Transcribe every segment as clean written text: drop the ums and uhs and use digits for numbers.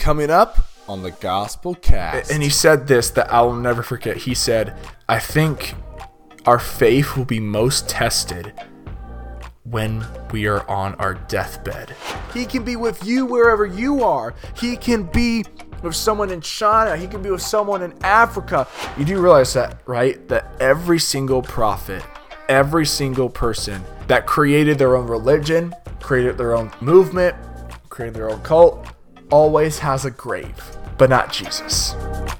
Coming up on the Gospel Cast. And he said this that I will never forget. He said, I think our faith will be most tested when we are on our deathbed. He can be with you wherever you are. He can be with someone in China. He can be with someone in Africa. You do realize that, right? That every single prophet, every single person that created their own religion, created their own movement, created their own cult, always has a grave, but not Jesus.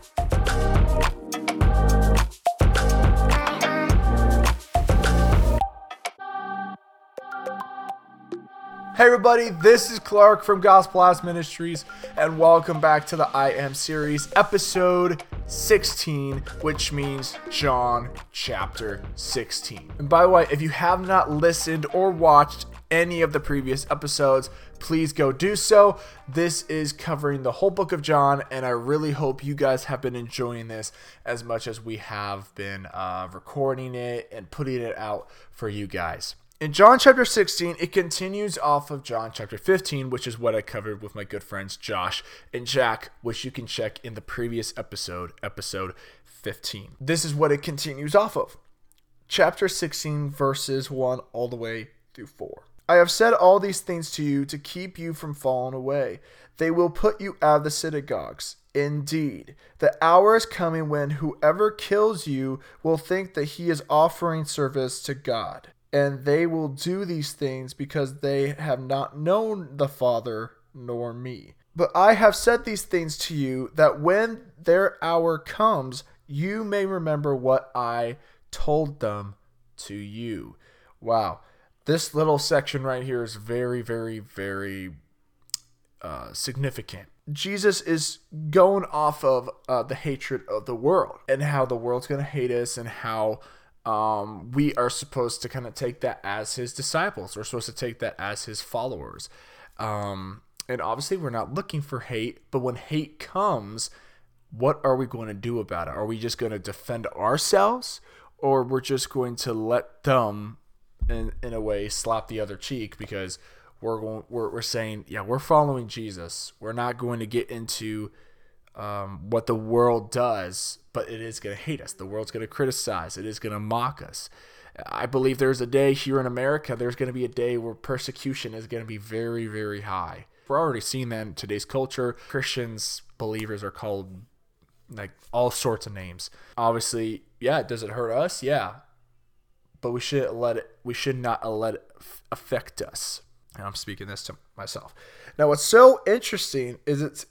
Hey everybody, this is Clark from Gospel House Ministries, and welcome back to the I Am series, episode 16, which means John chapter 16. And by the way, if you have not listened or watched any of the previous episodes, please go do so. This is covering the whole book of John, and I really hope you guys have been enjoying this as much as we have been recording it and putting it out for you guys. In John chapter 16, it continues off of John chapter 15, which is what I covered with my good friends Josh and Jack, which you can check in the previous episode, episode 15. This is what it continues off of. Chapter 16, verses 1 all the way through 4. I have said all these things to you to keep you from falling away. They will put you out of the synagogues. Indeed, the hour is coming when whoever kills you will think that he is offering service to God. And they will do these things because they have not known the Father nor me. But I have said these things to you that when their hour comes, you may remember what I told them to you. Wow. This little section right here is very, very, very significant. Jesus is going off of the hatred of the world and how the world's going to hate us and how we are supposed to kind of take that as his disciples. We're supposed to take that as his followers. And obviously we're not looking for hate, but when hate comes, what are we going to do about it? Are we just going to defend ourselves, or we're just going to let them in a way slap the other cheek because we're saying, yeah, we're following Jesus. We're not going to get into what the world does, but it is going to hate us. The world's going to criticize. It is going to mock us. I believe there's a day here in America, there's going to be a day where persecution is going to be very, very high. We're already seeing that in today's culture. Christians, believers are called like all sorts of names. Obviously, yeah, does it hurt us? Yeah. But we should not let it affect us. And I'm speaking this to myself. Now, what's so interesting is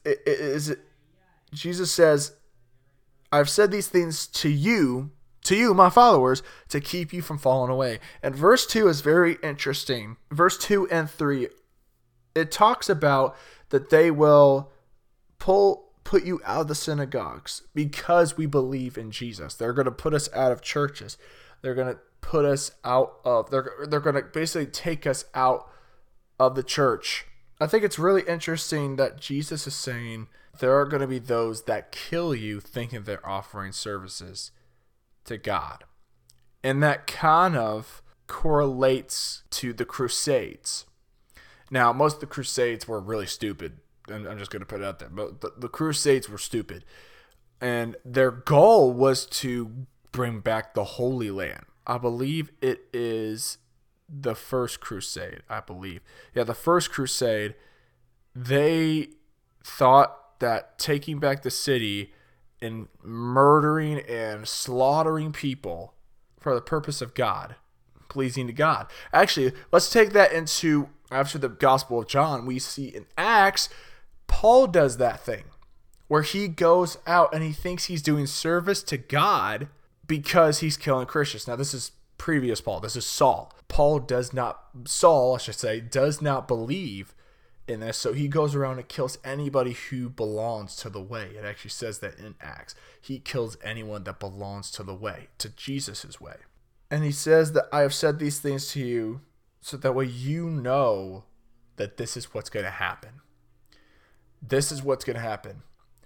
Jesus says, I've said these things to you, my followers, to keep you from falling away. And verse 2 is very interesting. Verse 2 and 3, it talks about that they will put you out of the synagogues because we believe in Jesus. They're going to put us out of churches. They're going to put us out of, they're going to basically take us out of the church. I think it's really interesting that Jesus is saying there are going to be those that kill you thinking they're offering services to God. And that kind of correlates to the Crusades. Now, most of the Crusades were really stupid. And I'm just going to put it out there. But the Crusades were stupid. And their goal was to bring back the Holy Land. I believe it is the First Crusade, I believe. Yeah, the First Crusade, they thought that taking back the city and murdering and slaughtering people for the purpose of God, pleasing to God. Actually, let's take that into, after the Gospel of John, we see in Acts, Paul does that thing where he goes out and he thinks he's doing service to God because he's killing Christians. Now, this is previous Paul. This is Saul. Saul, I should say, does not believe in this, so he goes around and kills anybody who belongs to the way. It actually says that in Acts. He kills anyone that belongs to the way, to Jesus' way. And he says that I have said these things to you so that way you know that this is what's going to happen. This is what's going to happen.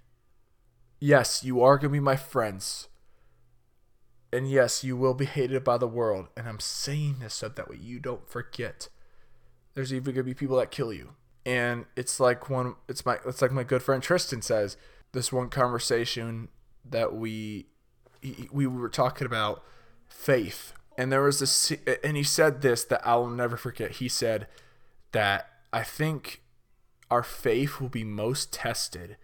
Yes, you are going to be my friends. And yes, you will be hated by the world. And I'm saying this so that way you don't forget. There's even going to be people that kill you. And it's like my good friend Tristan says, this one conversation that we were talking about faith. And there was this, and he said this that I will never forget. He said that I think our faith will be most tested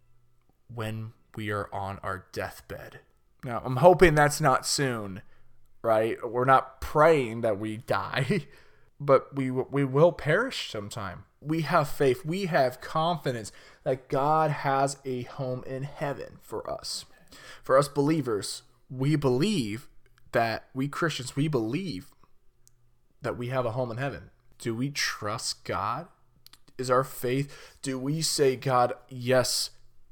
when we are on our deathbed. Now, I'm hoping that's not soon, right? We're not praying that we die, but we will perish sometime. We have faith. We have confidence that God has a home in heaven for us. For us believers, we believe that we Christians, we believe that we have a home in heaven. Do we trust God? Is our faith, do we say, God, yes,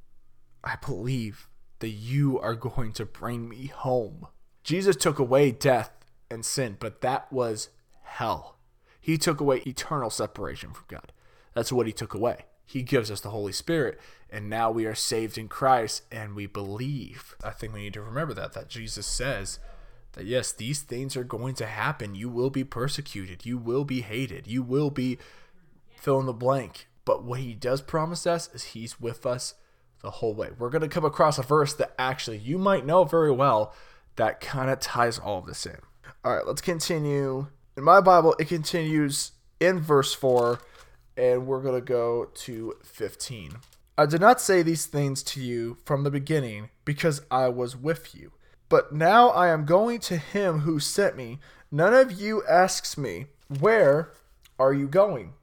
I believe that you are going to bring me home? Jesus took away death and sin, but that was hell. He took away eternal separation from God. That's what he took away. He gives us the Holy Spirit, and now we are saved in Christ, and we believe. I think we need to remember that Jesus says that, yes, these things are going to happen. You will be persecuted. You will be hated. You will be fill in the blank. But what he does promise us is he's with us the whole way. We're going to come across a verse that actually you might know very well that kind of ties all of this in. All right, let's continue. In my Bible, it continues in verse 4, and we're going to go to 15. I did not say these things to you from the beginning because I was with you. But now I am going to him who sent me. None of you asks me, where are you going?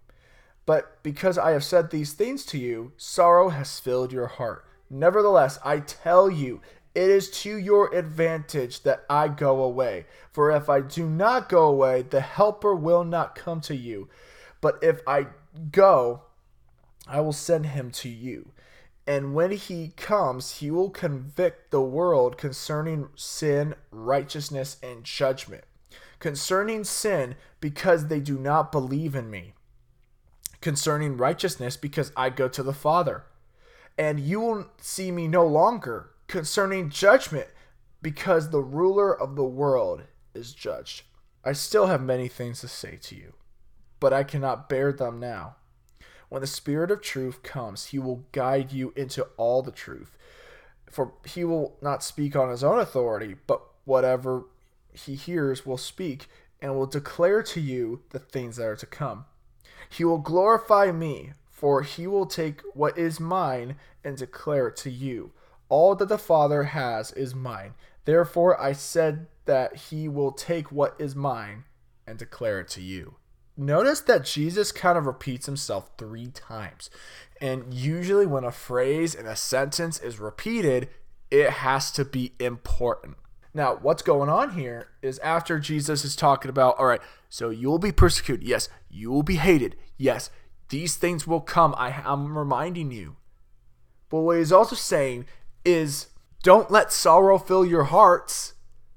But because I have said these things to you, sorrow has filled your heart. Nevertheless, I tell you, it is to your advantage that I go away. For if I do not go away, the Helper will not come to you. But if I go, I will send him to you. And when he comes, he will convict the world concerning sin, righteousness, and judgment. Concerning sin, because they do not believe in me. Concerning righteousness, because I go to the Father, and you will see me no longer. Concerning judgment, because the ruler of the world is judged. I still have many things to say to you, but I cannot bear them now. When the Spirit of truth comes, he will guide you into all the truth. For he will not speak on his own authority, but whatever he hears will speak, and will declare to you the things that are to come. He will glorify me, for he will take what is mine and declare it to you. All that the Father has is mine. Therefore I said that he will take what is mine and declare it to you. Notice that Jesus kind of repeats himself 3 times. And usually when a phrase in a sentence is repeated, it has to be important. Now, what's going on here is after Jesus is talking about, all right, so you will be persecuted. Yes, you will be hated. Yes, these things will come. I'm reminding you. But what he's also saying is, don't let sorrow fill your hearts.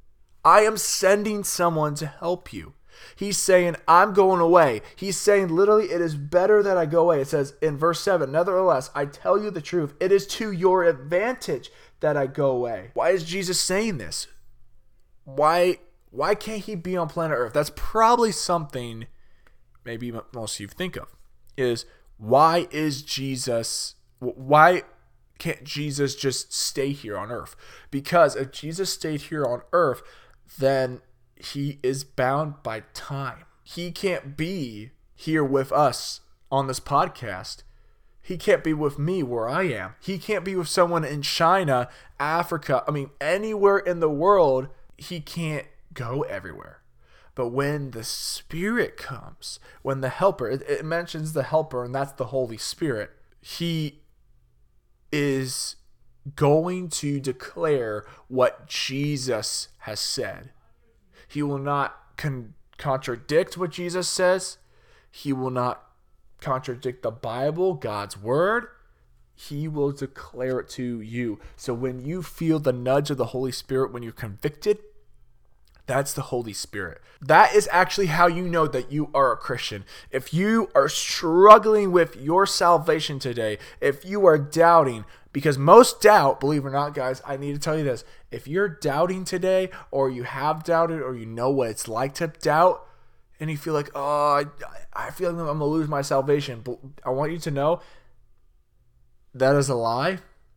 I am sending someone to help you. He's saying, I'm going away. He's saying, literally, it is better that I go away. It says in verse 7, nevertheless, I tell you the truth. It is to your advantage that I go away. Why is Jesus saying this? Why can't he be on planet Earth? That's probably something maybe most of you think of, is why can't Jesus just stay here on Earth? Because if Jesus stayed here on Earth, then he is bound by time. He can't be here with us on this podcast. He can't be with me where I am. He can't be with someone in China, Africa. Anywhere in the world. He can't go everywhere. But when the Spirit comes, when the Helper, it mentions the Helper, and that's the Holy Spirit, he is going to declare what Jesus has said. He will not contradict what Jesus says. He will not contradict the Bible, God's Word. He will declare it to you. So when you feel the nudge of the Holy Spirit, when you're convicted, that's the Holy Spirit. That is actually how you know that you are a Christian. If you are struggling with your salvation today, if you are doubting, because most doubt, believe it or not, guys, I need to tell you this. If you're doubting today, or you have doubted, or you know what it's like to doubt, and you feel like, oh, I feel like I'm going to lose my salvation. But I want you to know that is a lie,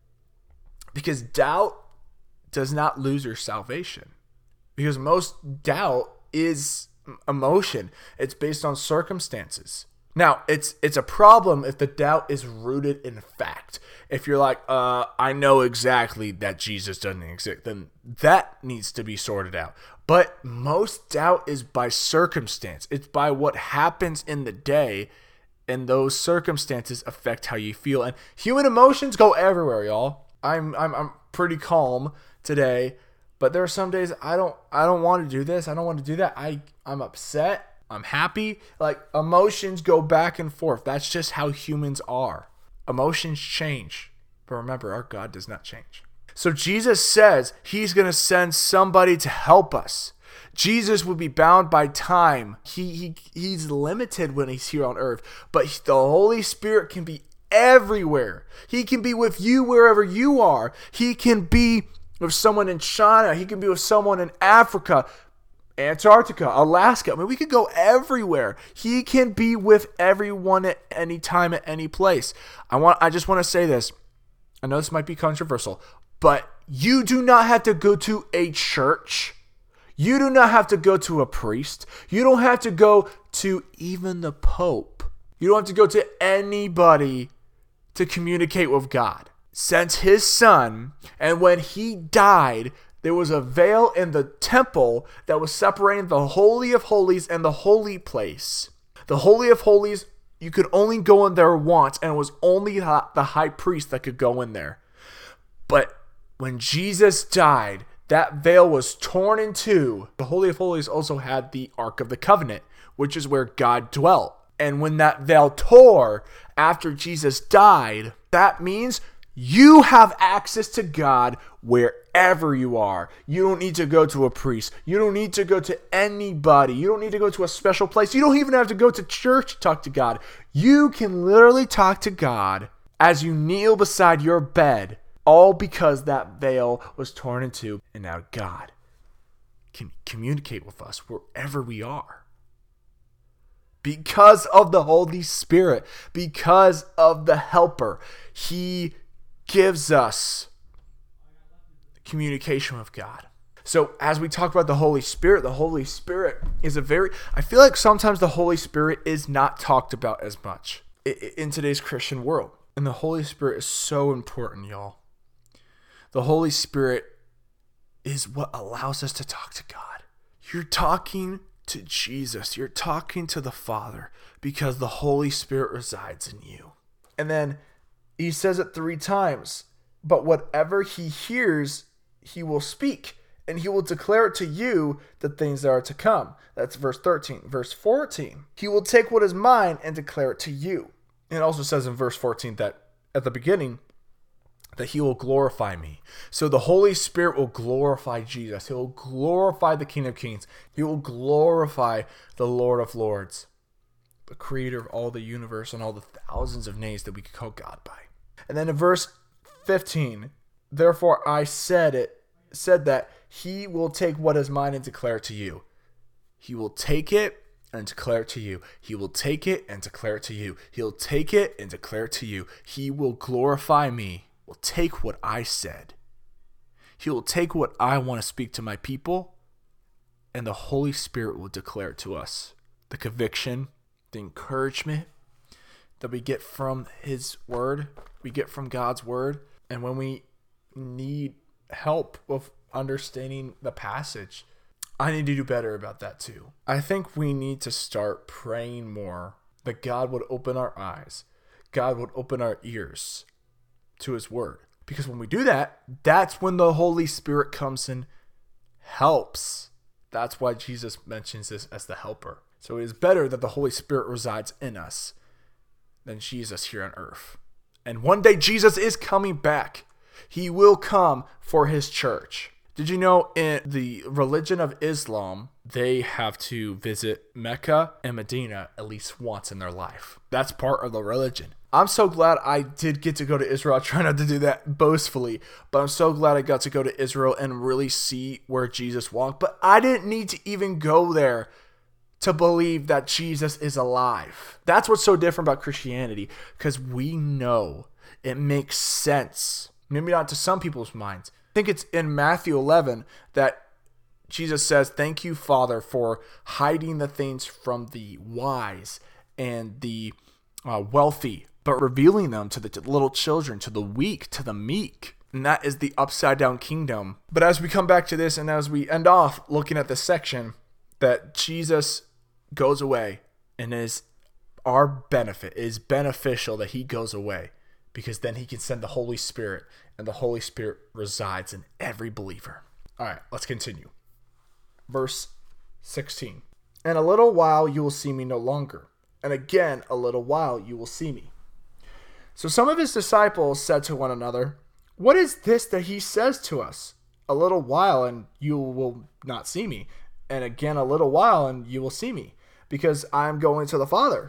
because doubt does not lose your salvation. Because most doubt is emotion. It's based on circumstances. Now, it's a problem if the doubt is rooted in fact. If you're like, I know exactly that Jesus doesn't exist, then that needs to be sorted out. But most doubt is by circumstance. It's by what happens in the day, and those circumstances affect how you feel. And human emotions go everywhere, y'all. I'm pretty calm today, but there are some days I don't want to do this. I don't want to do that. I'm upset. I'm happy. Like, emotions go back and forth. That's just how humans are. Emotions change. But remember, our God does not change. So Jesus says he's going to send somebody to help us. Jesus would be bound by time. He's limited when he's here on earth. But the Holy Spirit can be everywhere. He can be with you wherever you are. He can be with someone in China. He can be with someone in Africa, Antarctica, Alaska. I mean, we could go everywhere. He can be with everyone at any time, at any place. I just want to say this. I know this might be controversial, but you do not have to go to a church. You do not have to go to a priest. You don't have to go to even the Pope. You don't have to go to anybody to communicate with God. Sent his son, and when he died, there was a veil in the temple that was separating the Holy of Holies and the holy place. The Holy of Holies, you could only go in there once, and it was only the high priest that could go in there. But when Jesus died, that veil was torn in two. The Holy of Holies also had the Ark of the Covenant, which is where God dwelt. And when that veil tore after Jesus died, that means you have access to God wherever you are. You don't need to go to a priest. You don't need to go to anybody. You don't need to go to a special place. You don't even have to go to church to talk to God. You can literally talk to God as you kneel beside your bed, all because that veil was torn in two. And now God can communicate with us wherever we are. Because of the Holy Spirit, because of the Helper, He gives us communication with God. So as we talk about the Holy Spirit is I feel like sometimes the Holy Spirit is not talked about as much in today's Christian world. And the Holy Spirit is so important, y'all. The Holy Spirit is what allows us to talk to God. You're talking to Jesus. You're talking to the Father because the Holy Spirit resides in you. And then he says it 3 times. But whatever he hears, he will speak, and he will declare it to you the things that are to come. That's verse 13. Verse 14, he will take what is mine and declare it to you. And it also says in verse 14 that at the beginning, that he will glorify me. So the Holy Spirit will glorify Jesus. He will glorify the King of Kings. He will glorify the Lord of Lords, the creator of all the universe and all the thousands of names that we could call God by. And then in verse 15, therefore I said that he will take what is mine and declare it to you. He will take it and declare it to you. He will take it and declare it to you. He'll take it and declare it to you. He will glorify me. Will take what I said. He will take what I want to speak to my people, and the Holy Spirit will declare it to us. The conviction, the encouragement that we get from his word, we get from God's word. And when we need help with understanding the passage, I need to do better about that too. I think we need to start praying more that God would open our eyes, God would open our ears to his word. Because when we do that, that's when the Holy Spirit comes and helps. That's why Jesus mentions this as the helper. So it is better that the Holy Spirit resides in us than Jesus here on earth. And one day Jesus is coming back. He will come for his church. Did you know in the religion of Islam, they have to visit Mecca and Medina at least once in their life? That's part of the religion. I'm so glad I did get to go to Israel. I try not to do that boastfully, but I'm so glad I got to go to Israel and really see where Jesus walked. But I didn't need to even go there to believe that Jesus is alive. That's what's so different about Christianity, because we know it makes sense. Maybe not to some people's minds. I think it's in Matthew 11 that Jesus says, "Thank you, Father, for hiding the things from the wise and the wealthy, but revealing them to the little children, to the weak, to the meek." And that is the upside down kingdom. But as we come back to this and as we end off looking at this section, that Jesus goes away and is our benefit, is beneficial that he goes away, because then he can send the Holy Spirit, and the Holy Spirit resides in every believer. All right, let's continue. Verse 16. "In a little while you will see me no longer, and again a little while you will see me." So some of his disciples said to one another, "What is this that he says to us? A little while and you will not see me, and again a little while and you will see me, because I am going to the Father."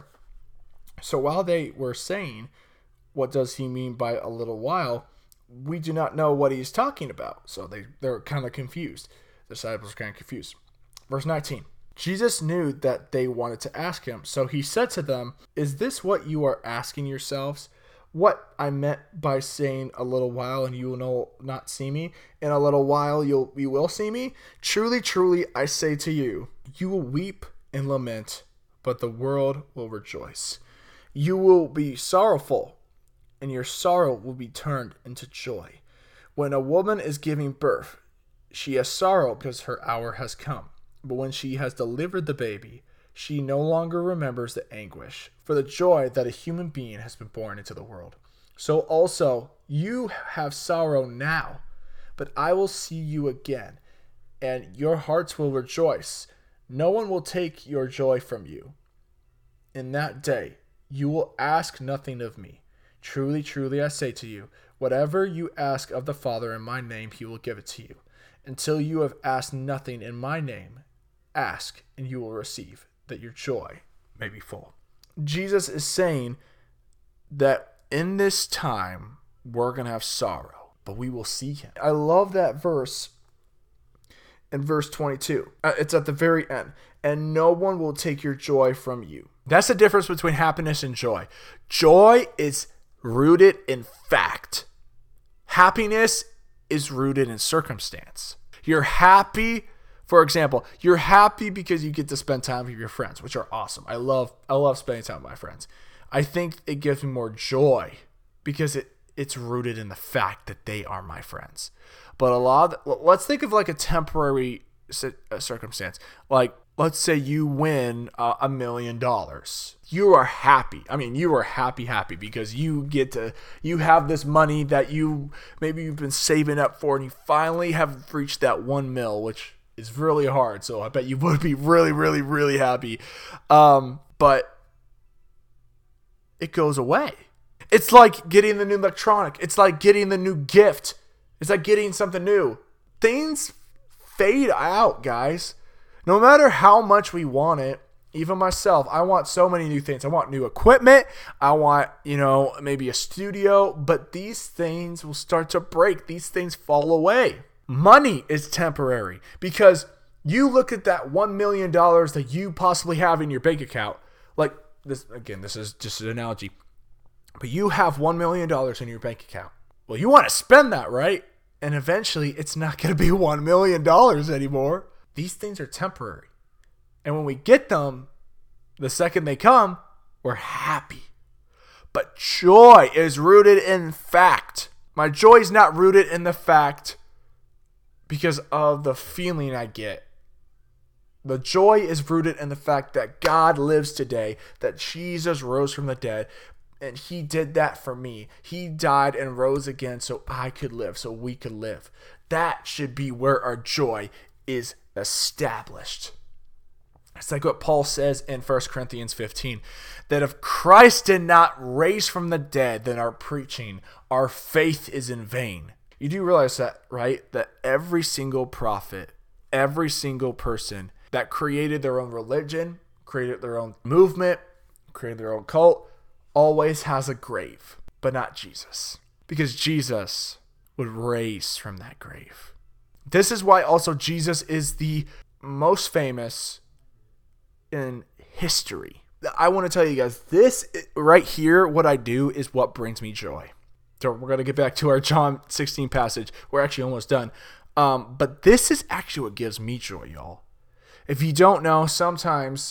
So while they were saying, "What does he mean by a little while?" we do not know what he's talking about. So they're kind of confused. The disciples are kind of confused. Verse 19. Jesus knew that they wanted to ask him, so he said to them, "Is this what you are asking yourselves? What I meant by saying a little while and you will not see me, in a little while you will see me? Truly, truly, I say to you, you will weep and lament, but the world will rejoice. You will be sorrowful, and your sorrow will be turned into joy. When a woman is giving birth, she has sorrow because her hour has come. But when she has delivered the baby, she no longer remembers the anguish for the joy that a human being has been born into the world. So also you have sorrow now, but I will see you again, and your hearts will rejoice. No one will take your joy from you. In that day you will ask nothing of me. Truly, truly, I say to you, whatever you ask of the Father in my name, he will give it to you. Until you have asked nothing in my name, ask and you will receive, that your joy may be full." Jesus is saying that in this time, we're going to have sorrow, but we will see him. I love that verse in verse 22. It's at the very end. "And no one will take your joy from you." That's the difference between happiness and joy. Joy is rooted in fact. Happiness is rooted in circumstance. You're happy, for example, you're happy because you get to spend time with your friends, which are awesome. I love spending time with my friends. I think it gives me more joy because it's rooted in the fact that they are my friends. But let's think of like a temporary circumstance. Like, let's say you win $1 million. You are happy. I mean, you are happy because you have this money that maybe you've been saving up for, and you finally have reached that 1 mil, which is really hard. So I bet you would be really, really, really happy. But it goes away. It's like getting the new electronic. It's like getting the new gift. It's like getting something new. Things fade out, guys. No matter how much we want it, even myself, I want so many new things. I want new equipment. I want, maybe a studio. But these things will start to break. These things fall away. Money is temporary, because you look at that $1 million that you possibly have in your bank account. Like this, again, this is just an analogy. But you have $1 million in your bank account. Well, you want to spend that, right? And eventually it's not going to be $1 million anymore. These things are temporary. And when we get them, the second they come, we're happy. But joy is rooted in fact. My joy is not rooted in the fact because of the feeling I get. The joy is rooted in the fact that God lives today, that Jesus rose from the dead, and he did that for me. He died and rose again so I could live, so we could live. That should be where our joy is established. It's like what Paul says in 1 Corinthians 15, that if Christ did not raise from the dead, then our preaching, our faith is in vain. You do realize that, right? That every single prophet, every single person that created their own religion, created their own movement, created their own cult, always has a grave, but not Jesus. Because Jesus would raise from that grave. This is why also Jesus is the most famous in history. I want to tell you guys, this right here, what I do is what brings me joy. So we're going to get back to our John 16 passage. We're actually almost done. But this is actually what gives me joy, y'all. If you don't know, sometimes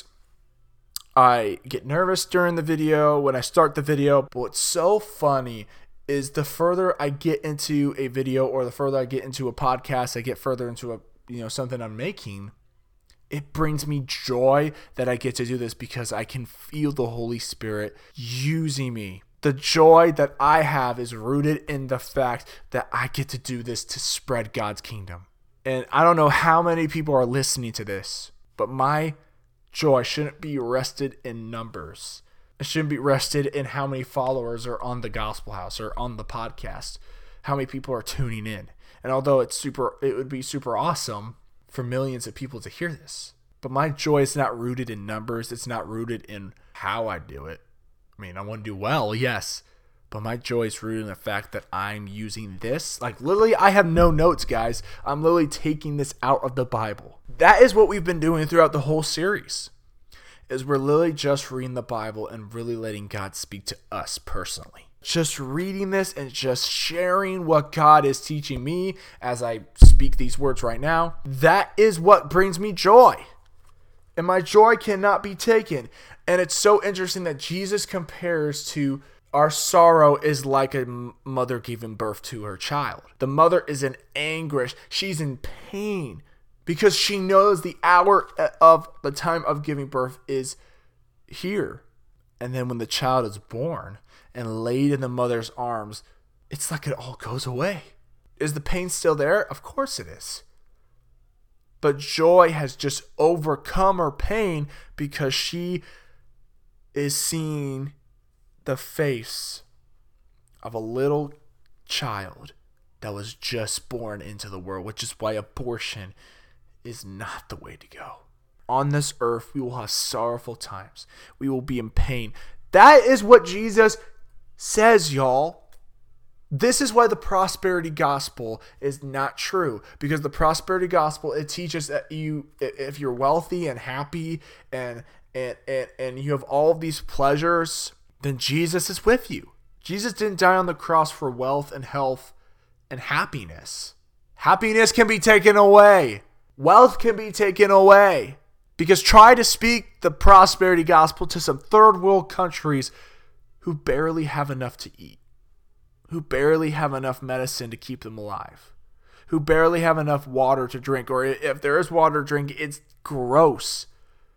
I get nervous during the video when I start the video. But what's so funny is the further I get into a video or the further I get into a podcast, I get further into something I'm making, it brings me joy that I get to do this because I can feel the Holy Spirit using me. The joy that I have is rooted in the fact that I get to do this to spread God's kingdom. And I don't know how many people are listening to this, but my joy shouldn't be rested in numbers. It shouldn't be rested in how many followers are on the Gospel House or on the podcast, how many people are tuning in. And although it would be super awesome for millions of people to hear this, but my joy is not rooted in numbers. It's not rooted in how I do it. I mean, I want to do well, yes, but my joy is rooted in the fact that I'm using this. Like, literally, I have no notes, guys. I'm literally taking this out of the Bible. That is what we've been doing throughout the whole series, is we're literally just reading the Bible and really letting God speak to us personally. Just reading this and just sharing what God is teaching me as I speak these words right now. That is what brings me joy. And my joy cannot be taken. And it's so interesting that Jesus compares to our sorrow is like a mother giving birth to her child. The mother is in anguish. She's in pain because she knows the hour of the time of giving birth is here. And then when the child is born and laid in the mother's arms, it's like it all goes away. Is the pain still there? Of course it is. But joy has just overcome her pain because she is seeing the face of a little child that was just born into the world, which is why abortion is not the way to go. On this earth, we will have sorrowful times. We will be in pain. That is what Jesus says, y'all. This is why the prosperity gospel is not true, because the prosperity gospel, it teaches that if you're wealthy and happy and you have all of these pleasures, then Jesus is with you. Jesus didn't die on the cross for wealth and health and happiness. Happiness can be taken away. Wealth can be taken away. Because try to speak the prosperity gospel to some third world countries who barely have enough to eat, who barely have enough medicine to keep them alive, who barely have enough water to drink, or if there is water to drink, it's gross.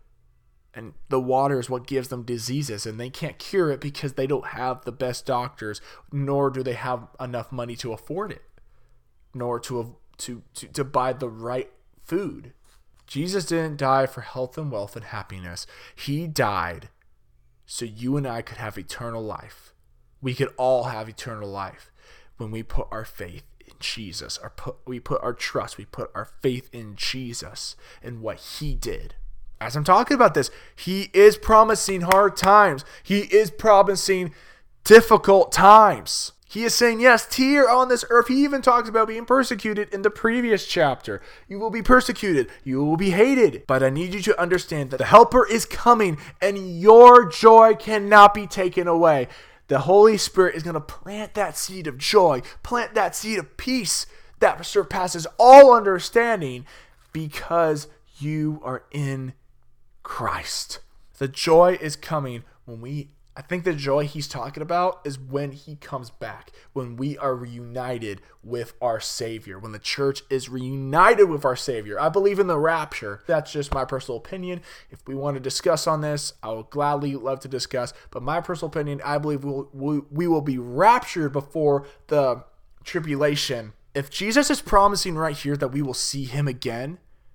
And the water is what gives them diseases, and they can't cure it because they don't have the best doctors, nor do they have enough money to afford it, nor to buy the right food. Jesus didn't die for health and wealth and happiness. He died so you and I could have eternal life. We could all have eternal life when we put our faith in Jesus. We put our trust, we put our faith in Jesus and what he did. As I'm talking about this, he is promising hard times. He is promising difficult times. He is saying, yes, here on this earth, he even talks about being persecuted in the previous chapter. You will be persecuted. You will be hated. But I need you to understand that the helper is coming and your joy cannot be taken away. The Holy Spirit is going to plant that seed of joy, plant that seed of peace that surpasses all understanding because you are in Christ. The joy is coming I think the joy he's talking about is when he comes back, when we are reunited with our Savior, when the church is reunited with our Savior. I believe in the rapture. That's just my personal opinion. If we want to discuss on this, I would gladly love to discuss. But my personal opinion, I believe we will be raptured before the tribulation. If Jesus is promising right here that we will see him again,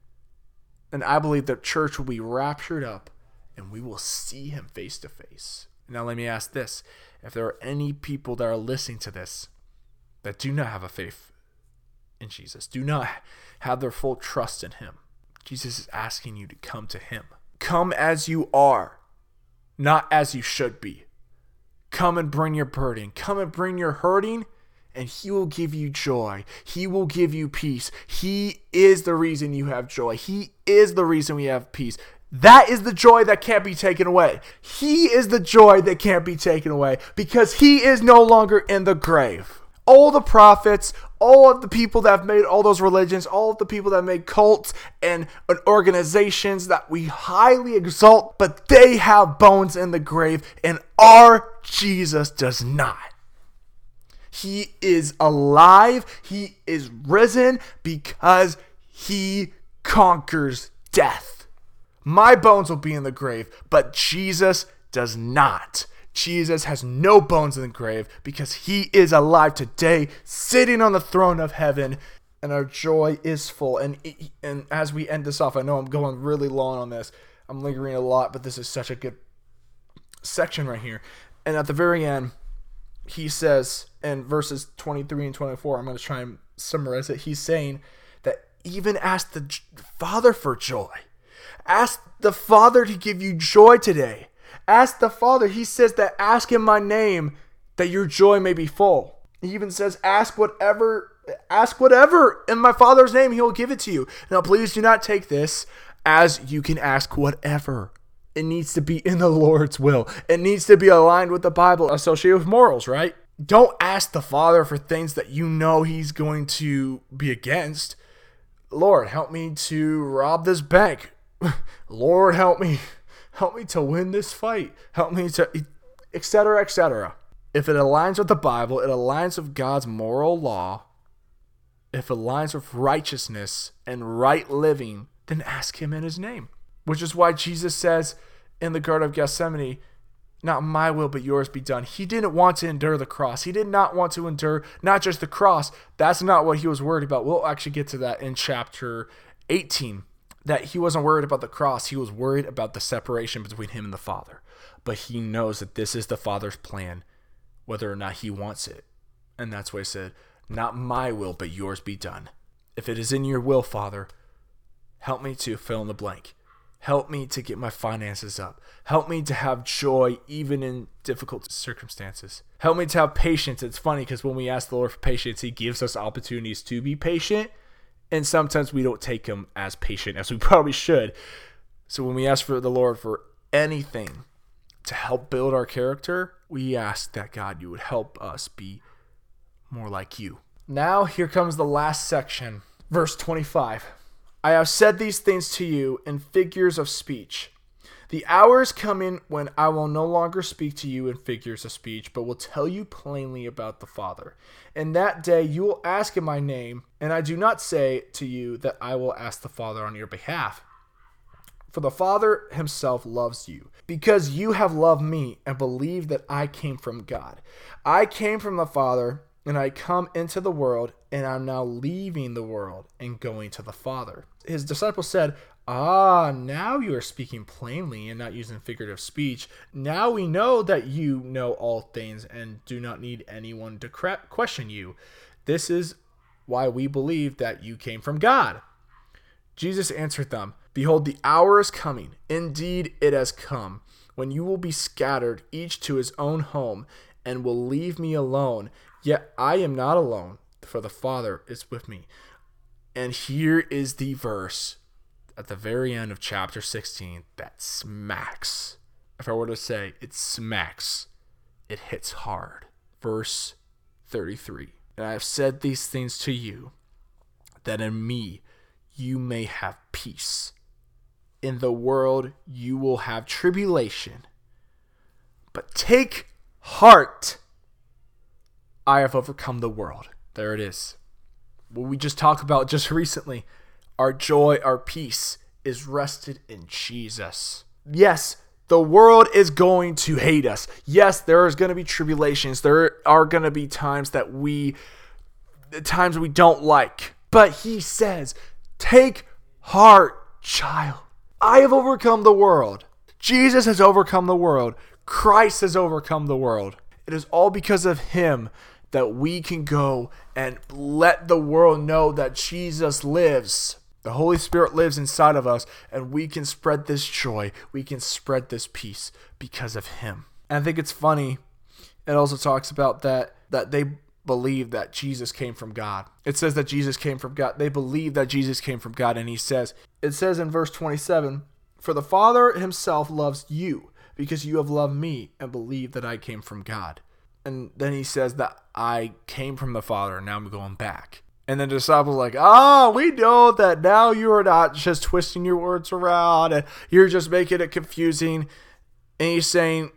then I believe the church will be raptured up and we will see him face to face. Now let me ask this. If there are any people that are listening to this that do not have a faith in Jesus, do not have their full trust in him, Jesus is asking you to come to him. Come as you are, not as you should be. Come and bring your burden. Come and bring your hurting, and he will give you joy. He will give you peace. He is the reason you have joy. He is the reason we have peace. That is the joy that can't be taken away. He is the joy that can't be taken away because he is no longer in the grave. All the prophets, all of the people that have made all those religions, all of the people that made cults and organizations that we highly exalt, but they have bones in the grave, and our Jesus does not. He is alive. He is risen because he conquers death. My bones will be in the grave, but Jesus does not. Jesus has no bones in the grave because he is alive today, sitting on the throne of heaven, and our joy is full. And as we end this off, I know I'm going really long on this. I'm lingering a lot, but this is such a good section right here. And at the very end, he says in verses 23 and 24, I'm going to try and summarize it. He's saying that even ask the Father for joy. Ask the Father to give you joy today. Ask the Father. He says that ask in my name that your joy may be full. He even says ask whatever in my Father's name, he will give it to you. Now please do not take this as you can ask whatever. It needs to be in the Lord's will. It needs to be aligned with the Bible, associated with morals, right? Don't ask the Father for things that you know he's going to be against. Lord, help me to rob this bank. Lord, help me to win this fight. Help me to, etc., etc. If it aligns with the Bible, it aligns with God's moral law. If it aligns with righteousness and right living, then ask him in his name. Which is why Jesus says in the Garden of Gethsemane, not my will, but yours be done. He didn't want to endure the cross. He did not want to endure not just the cross. That's not what he was worried about. We'll actually get to that in chapter 18. That he wasn't worried about the cross. He was worried about the separation between him and the Father. But he knows that this is the Father's plan, whether or not he wants it. And that's why he said, not my will, but yours be done. If it is in your will, Father, help me to fill in the blank. Help me to get my finances up. Help me to have joy even in difficult circumstances. Help me to have patience. It's funny because when we ask the Lord for patience, he gives us opportunities to be patient. And sometimes we don't take him as patient as we probably should. So when we ask for the Lord for anything to help build our character, we ask that God, you would help us be more like you. Now here comes the last section, verse 25. I have said these things to you in figures of speech. The hour is coming when I will no longer speak to you in figures of speech, but will tell you plainly about the Father. In that day you will ask in my name, and I do not say to you that I will ask the Father on your behalf. For the Father himself loves you, because you have loved me and believed that I came from God. I came from the Father, and I come into the world, and I'm now leaving the world and going to the Father. His disciples said, now you are speaking plainly and not using figurative speech. Now we know that you know all things and do not need anyone to question you. This is why we believe that you came from God. Jesus answered them, behold, the hour is coming. Indeed, it has come, when you will be scattered, each to his own home, and will leave me alone. Yet I am not alone, for the Father is with me. And here is the verse at the very end of chapter 16 that smacks. If I were to say it smacks, it hits hard. Verse 33. And I have said these things to you, that in me you may have peace. In the world you will have tribulation. But take heart. I have overcome the world. There it is. What we just talked about just recently. Our joy, our peace is rested in Jesus. Yes, the world is going to hate us. Yes, there is going to be tribulations. There are going to be times we don't like. But he says, take heart, child. I have overcome the world. Jesus has overcome the world. Christ has overcome the world. It is all because of him that we can go and let the world know that Jesus lives. The Holy Spirit lives inside of us, and we can spread this joy. We can spread this peace because of him. And I think it's funny. It also talks about that they believe that Jesus came from God. It says that Jesus came from God. They believe that Jesus came from God. And it says in verse 27, For the Father himself loves you, because you have loved me and believed that I came from God. And then he says that I came from the Father and now I'm going back. And the disciples are like, we know that now you are not just twisting your words around and you're just making it confusing. And he's saying,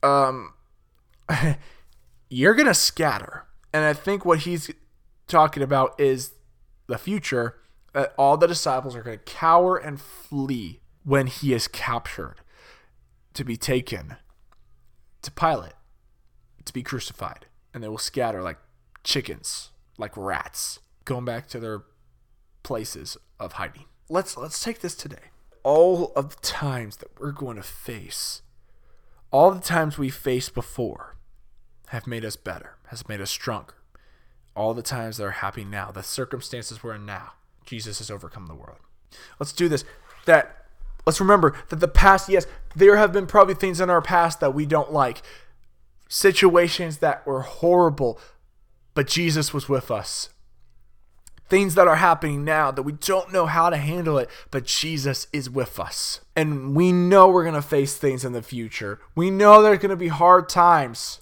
you're going to scatter. And I think what he's talking about is the future, that all the disciples are going to cower and flee when he is captured, to be taken to Pilate, to be crucified. And they will scatter like chickens, like rats, going back to their places of hiding. Let's take this today. All of the times that we're going to face, all the times we faced before have made us better, has made us stronger. All the times that are happening now, the circumstances we're in now, Jesus has overcome the world. Let's do this. Let's remember that the past, yes, there have been probably things in our past that we don't like. Situations that were horrible, but Jesus was with us. Things that are happening now that we don't know how to handle it, but Jesus is with us. And we know we're going to face things in the future. We know there's going to be hard times,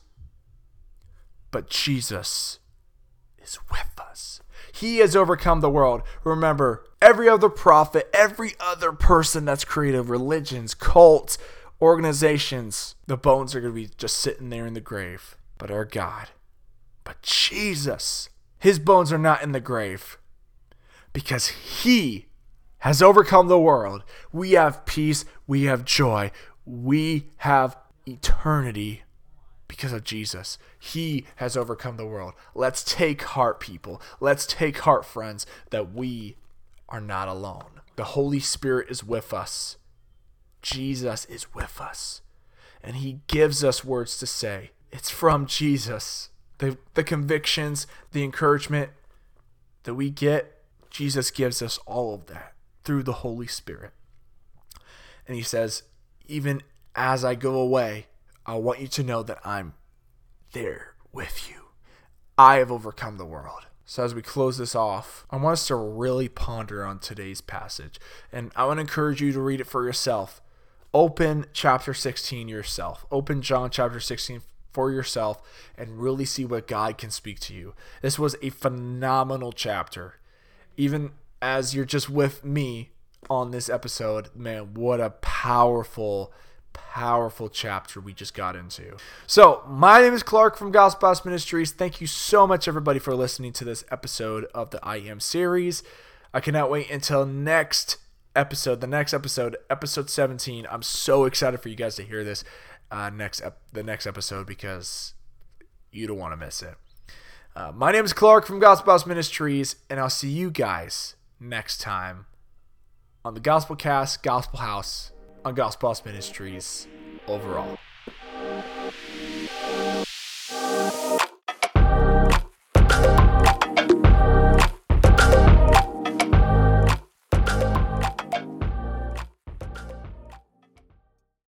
but Jesus is with us. He has overcome the world. Remember, every other prophet, every other person that's created religions, cults, organizations, the bones are going to be just sitting there in the grave. But our God, but Jesus, his bones are not in the grave because he has overcome the world. We have peace. We have joy. We have eternity because of Jesus. He has overcome the world. Let's take heart, people. Let's take heart, friends, that we are not alone. The Holy Spirit is with us. Jesus is with us. And he gives us words to say. It's from Jesus. The convictions, the encouragement that we get, Jesus gives us all of that through the Holy Spirit. And he says, even as I go away, I want you to know that I'm there with you. I have overcome the world. So as we close this off, I want us to really ponder on today's passage. And I want to encourage you to read it for yourself. Open chapter 16 yourself. Open John chapter 16 for yourself and really see what God can speak to you. This was a phenomenal chapter. Even as you're just with me on this episode, man, what a powerful chapter we just got into. So, my name is Clark from Gospel House Ministries. Thank you so much, everybody, for listening to this episode of the I Am series. I cannot wait until the next episode, episode 17. I'm so excited for you guys to hear this the next episode because you don't want to miss it. My name is Clark from Gospel House Ministries, and I'll see you guys next time on the Gospel Cast, Gospel House, on Gospel House Ministries overall.